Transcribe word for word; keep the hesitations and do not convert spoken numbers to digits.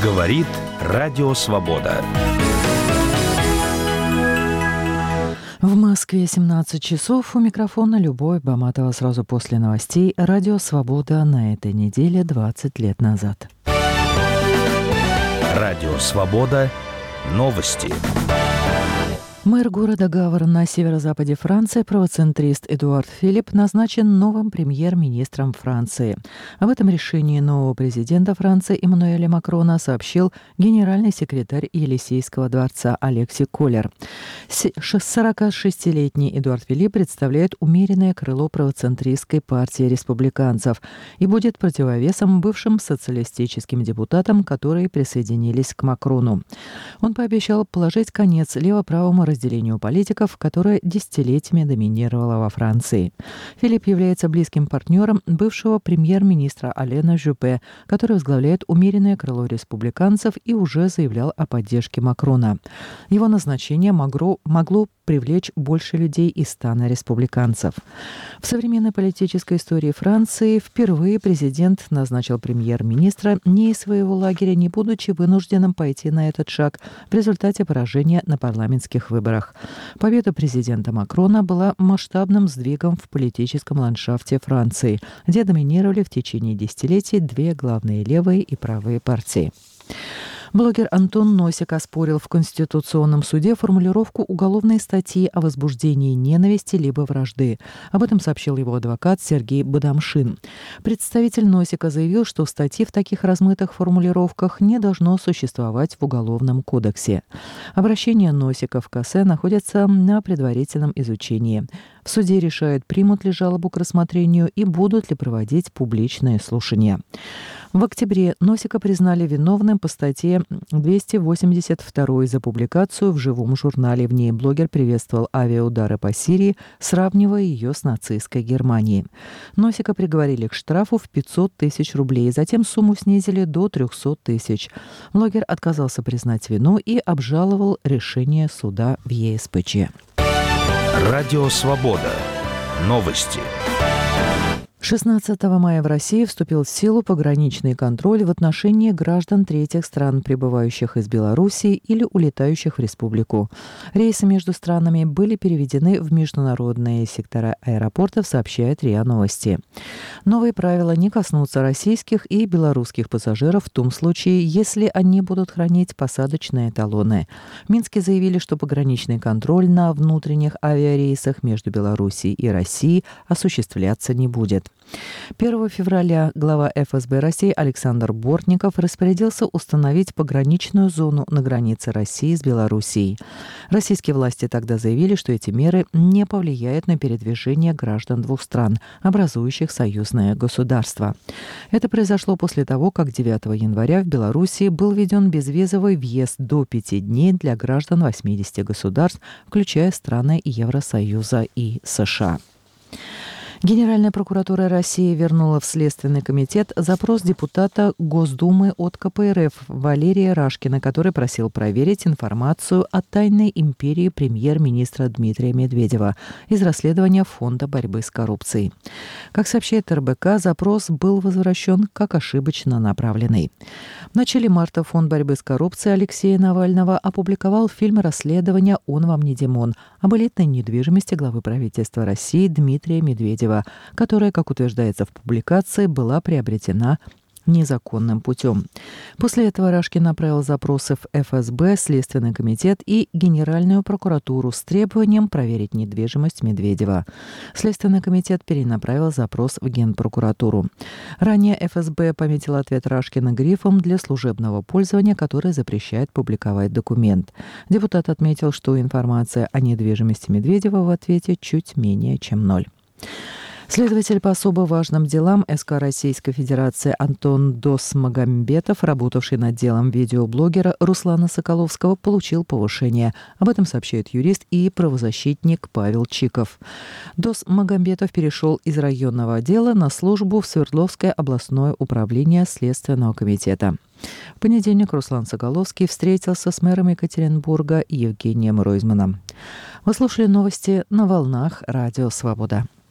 Говорит Радио Свобода. В Москве семнадцать часов. У микрофона Любовь Баматова. Сразу после новостей Радио Свобода на этой неделе двадцать лет назад. Радио Свобода. Новости. Мэр города Гавр на северо-западе Франции, правоцентрист Эдуард Филипп, назначен новым премьер-министром Франции. Об этом решении нового президента Франции Эммануэля Макрона сообщил генеральный секретарь Елисейского дворца Алексис Коллер. сорокашестилетний Эдуард Филипп представляет умеренное крыло правоцентристской партии республиканцев и будет противовесом бывшим социалистическим депутатам, которые присоединились к Макрону. Он пообещал положить конец лево-правому разделению политиков, которое десятилетиями доминировало во Франции. Филипп является близким партнером бывшего премьер-министра Алена Жюпе, который возглавляет умеренное крыло республиканцев и уже заявлял о поддержке Макрона. Его назначение могло, могло привлечь больше людей из стана республиканцев. В современной политической истории Франции впервые президент назначил премьер-министра не из своего лагеря, не будучи вынужденным пойти на этот шаг в результате поражения на парламентских выборах. Победа президента Макрона была масштабным сдвигом в политическом ландшафте Франции, где доминировали в течение десятилетий две главные левые и правые партии. Блогер Антон Носик оспорил в Конституционном суде формулировку уголовной статьи о возбуждении ненависти либо вражды. Об этом сообщил его адвокат Сергей Бадамшин. Представитель Носика заявил, что статьи в таких размытых формулировках не должно существовать в Уголовном кодексе. Обращение Носика в КАСЭ находится на предварительном изучении. В суде решают, примут ли жалобу к рассмотрению и будут ли проводить публичные слушания. В октябре Носика признали виновным по статье двести восемьдесят два за публикацию в живом журнале. В ней блогер приветствовал авиаудары по Сирии, сравнивая ее с нацистской Германией. Носика приговорили к штрафу в пятьсот тысяч рублей, затем сумму снизили до триста тысяч. Блогер отказался признать вину и обжаловал решение суда в ЕСПЧ. Радио Свобода. Новости. шестнадцатого мая в России вступил в силу пограничный контроль в отношении граждан третьих стран, прибывающих из Белоруссии или улетающих в республику. Рейсы между странами были переведены в международные сектора аэропортов, сообщает РИА Новости. Новые правила не коснутся российских и белорусских пассажиров в том случае, если они будут хранить посадочные талоны. В Минске заявили, что пограничный контроль на внутренних авиарейсах между Белоруссией и Россией осуществляться не будет. первого февраля глава эф эс бэ России Александр Бортников распорядился установить пограничную зону на границе России с Белоруссией. Российские власти тогда заявили, что эти меры не повлияют на передвижение граждан двух стран, образующих союзное государство. Это произошло после того, как девятого января в Белоруссии был введен безвизовый въезд до пяти дней для граждан восьмидесяти государств, включая страны Евросоюза и США. Генеральная прокуратура России вернула в Следственный комитет запрос депутата Госдумы от ка пэ эр эф Валерия Рашкина, который просил проверить информацию о тайной империи премьер-министра Дмитрия Медведева из расследования Фонда борьбы с коррупцией. Как сообщает эр бэ ка, запрос был возвращен как ошибочно направленный. В начале марта Фонд борьбы с коррупцией Алексея Навального опубликовал фильм расследования «Он вам не Димон» об элитной недвижимости главы правительства России Дмитрия Медведева, которая, как утверждается в публикации, была приобретена незаконным путем. После этого Рашкин направил запросы в эф эс бэ, Следственный комитет и Генеральную прокуратуру с требованием проверить недвижимость Медведева. Следственный комитет перенаправил запрос в Генпрокуратуру. Ранее эф эс бэ пометил ответ Рашкина грифом для служебного пользования, который запрещает публиковать документ. Депутат отметил, что информация о недвижимости Медведева в ответе чуть менее чем ноль. Следователь по особо важным делам эс ка Российской Федерации Антон Досмагомбетов, работавший над делом видеоблогера Руслана Соколовского, получил повышение. Об этом сообщает юрист и правозащитник Павел Чиков. Досмагомбетов перешел из районного отдела на службу в Свердловское областное управление Следственного комитета. В понедельник Руслан Соколовский встретился с мэром Екатеринбурга Евгением Ройзманом. Вы слушали новости на волнах Радио Свобода.